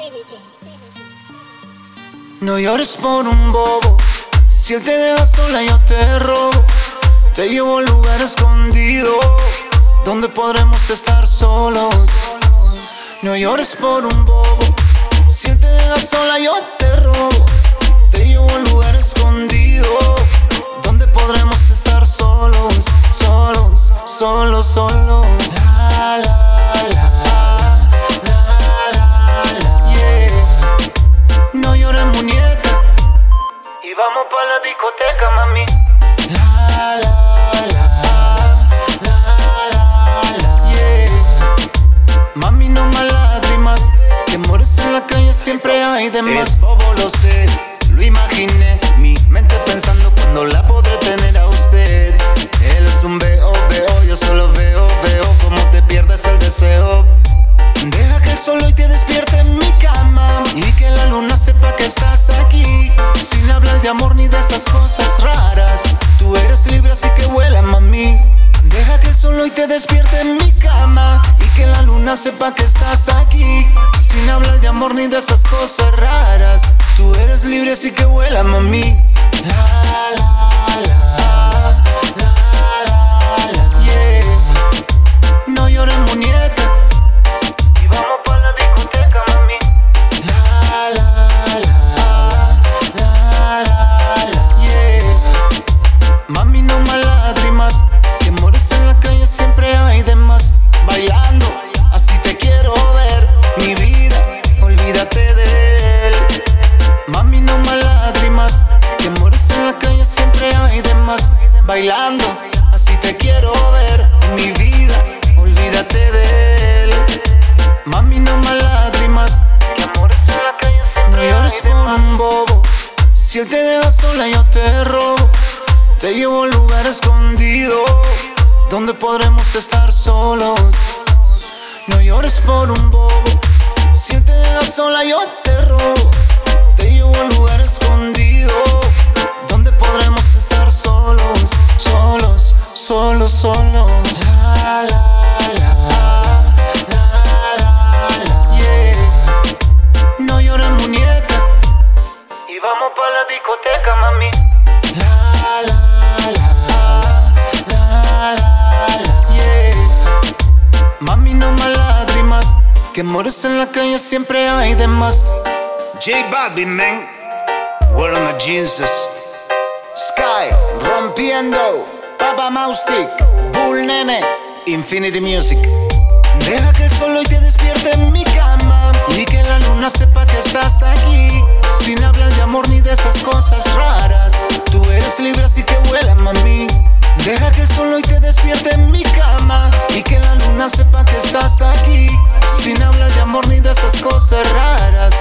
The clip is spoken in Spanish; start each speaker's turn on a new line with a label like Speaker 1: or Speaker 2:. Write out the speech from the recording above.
Speaker 1: No llores por un bobo, si él te deja sola yo te robo. Te llevo a un lugar escondido, donde podremos estar solos. No llores por un bobo, si él te deja sola yo te robo. Te llevo a un lugar escondido, donde podremos estar solos, solos, solos, solos. La, la, la, la, la, la, yeah. No llores, muñeca, y vamos pa' la discoteca, mami. La, la, la, la, la, yeah. Mami, no más lágrimas, que mueres en la calle siempre hay de más. Eso lo sé, lo imaginé, mi mente pensando cuando la podré tener a usted. Él es un veo, yo solo veo como te pierdes el deseo. Deja que el sol hoy te despierte en mi cama y que la luna sepa que estás aquí, sin hablar de amor ni de esas cosas raras. Tú eres libre así que vuela, mami. Deja que el sol hoy te despierte en mi cama y que la luna sepa que estás aquí, sin hablar de amor ni de esas cosas raras. Tú eres libre así que vuela, mami. La, la, la, la, la, la, yeah. No llores, muñeca, y vamos pa' la discoteca, mami. La, la, la, la, la, la, yeah. Mami, no más lágrimas, que mueres en la calle siempre hay de más. Bailando, así te quiero ver, mi vida, olvídate de él. Mami, no más lágrimas, que mueres en la calle siempre hay de más. Bailando, así te quiero ver, mi vida, olvídate de él. Mami, no más lágrimas, que mueres en la calle siempre. No llores por un bobo, si él te deja sola yo te robo. Te llevo a un lugar escondido, donde podremos estar solos. No llores por un bobo, si él te deja sola yo te robo. Te llevo a un lugar escondido, donde podremos estar solos, solos, solos, solos. La, la, la, la, la, la, yeah. No llores, muñeca, y vamos pa' la discoteca, mami. La, la, la, la, la, la, yeah. Mami, no más lágrimas, que mueres en la calle siempre hay de más.
Speaker 2: J Balvin, man, we're on the Jesus.
Speaker 1: Sky, rompiendo, Papa Maustic, Bull Nene, Infinity Music. Deja que el sol hoy te despierte en mi cama y que la luna sepa que estás aquí, sin hablar de amor ni de esas cosas raras. Tú eres libre así que vuela, mami. Deja que el sol hoy te despierte en mi cama y que la luna sepa que estás aquí, sin hablar de amor ni de esas cosas raras.